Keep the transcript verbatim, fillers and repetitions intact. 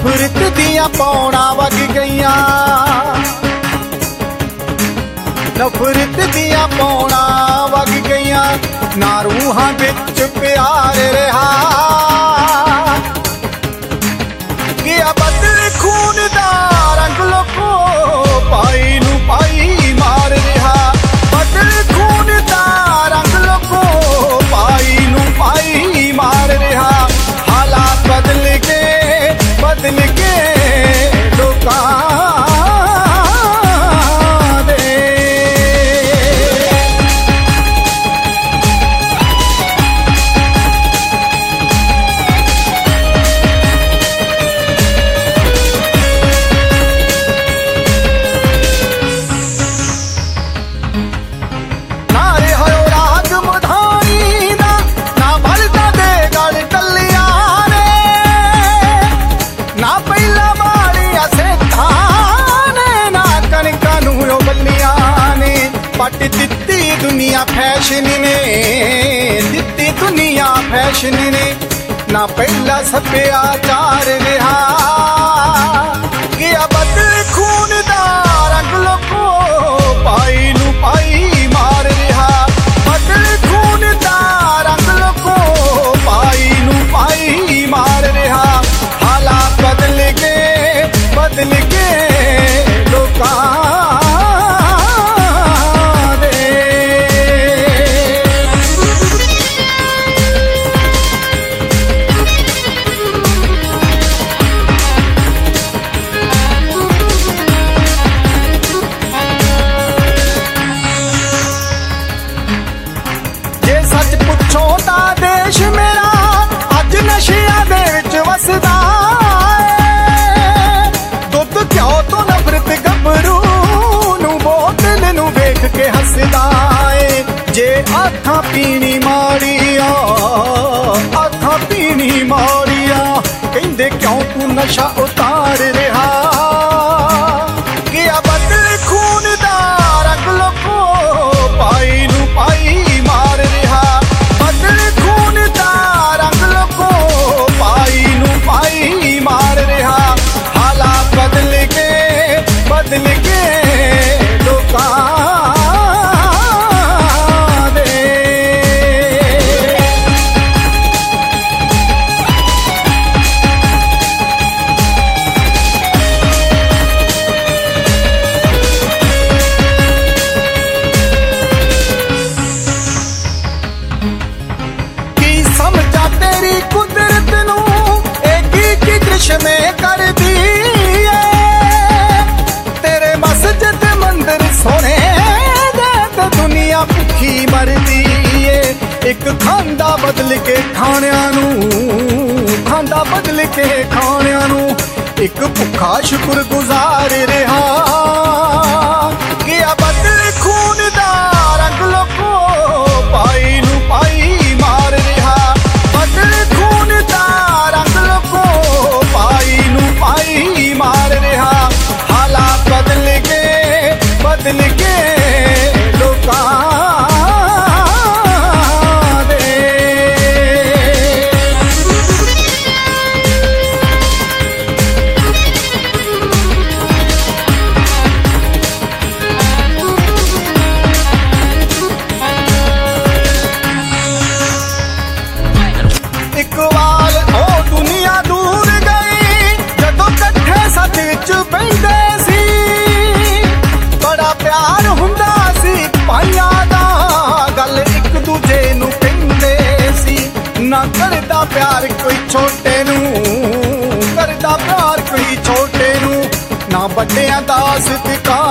नफरत दियां पौड़ा वग गईयां, नफरत दियां पौड़ा वग गईयां, ना रूहां विच प्यार रहा। गया बदल खून दा रंग लोको पाई नू पाई मार रहा। बदल खून दा रंग लोको पाई नू पाई मार रहा। हालात बदल के बदल के लोकां पट दित्ती दुनिया फैशन ने, दित्ती दुनिया फैशन ने, ना पहला सभ्याचार रहा। गया बदल खून दा रंग लोको पाई नू पाई मार रहा। बदल खून दा रंग लोको पाई नू पाई मार रहा। हालात बदल के बदल के लोकां देश मेरा अज नशिया दे विच वसदा है। दुध क्यों तो नफरत गबरू नू बोतल नू वेख के हसदा है। जे आखां पीनी माड़िया आखां पीनी माड़िया कहंदे क्यों तू नशा उतार रहा। गया बदल खून दा रंग लोको पाई नू पाई मार रहा। बदल खून दा रंग लोको पाई नू पाई मार रहा। हालात बदल के बदल के लोकां तेरी कुदरत नू एक ही कृष्ण में कर दी है। तेरे मस्जिद मंदिर सोने दे ते दुनिया भुखी मरदी है। एक खांदा बदल के खाणियां नू खांदा बदल के खाणियां नू एक भुखा शुक्र गुजार रहा। गया बदल खून दा रंग लोको पाई नू पाई मार रहा। बदल खून दा रंग लोको पाई नू पाई मार रहा। हालात बदल के बदल के लोकां ना करदा प्यार कोई छोटे नू करदा प्यार कोई छोटे नू ना बड्डियां दा सत्कार